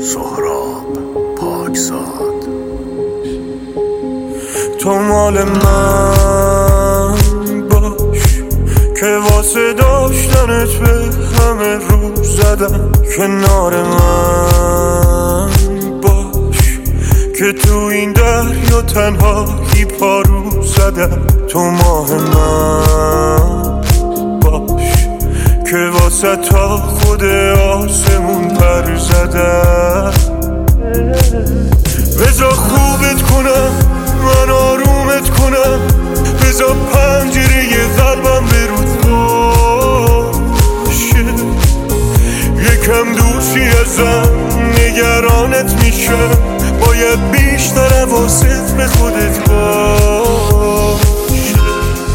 سهراب پاکزاد. تو مال من باش که واسه داشتنت به همه رو زدم. کنار من باش که تو این دریا تنهایی پارو زدم. تو ماه من باش که واسه تا خود آسمون پر زدم. بذار خوبت کنم، من آرومت کنم، بذار پنجره قلبم به رود باشه. یکم دوشی ازم نگرانت میشم، باید بیشتر حواست به خودت باشه.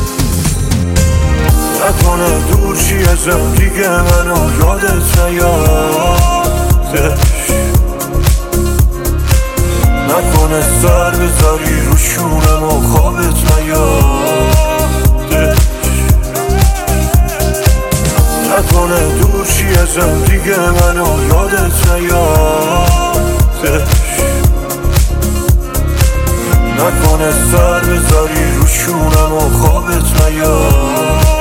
نکنه دورشی ازم دیگه منو یادت نیادش. نکنه سر بذاری رو شونم و خوابت نیادش. نکنه دورشی ازم دیگه منو یادت نیادش. نکنه سر بذاری رو شونم و خوابت نیادش.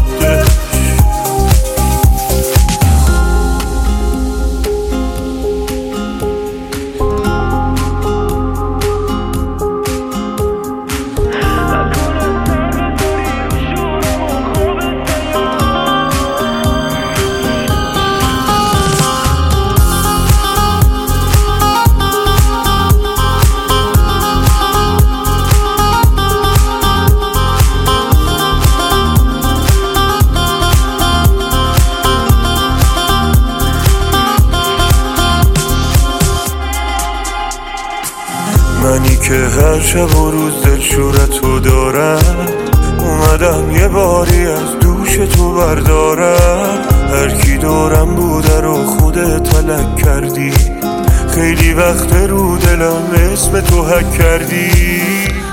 منی که هر شب و روز دلشورتو دارم، اومدم یه باری از دوش تو بردارم. هر کی دورم بوده رو خودت تلک کردی، خیلی وقت رو دلم اسم تو حک کردی.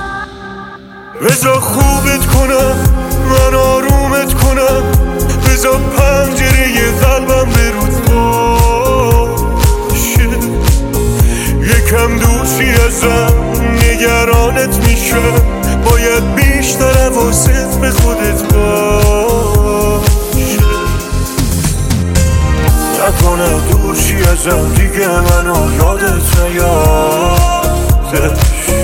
بذار خوبت کنم، من آرومت کنم، بذار پنجره قلبم به رود باشه. یکم دوشی ازم نگرانت میشم، باید بیشتر حواست به خودت باشه. نکنه دوشی ازم دیگه منو یادت نیادش.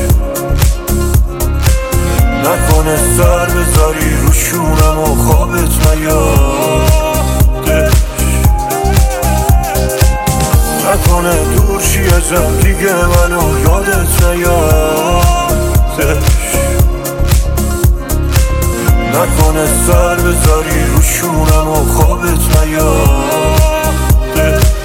نکنه سر بذاری رو شونم و خوابت نیادش. نکنه دورشی ازم دیگه منو یادت نیادش. نکنه سر بذاری رو شونم و خوابت نیادش.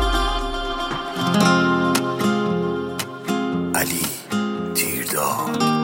علی تیرداد.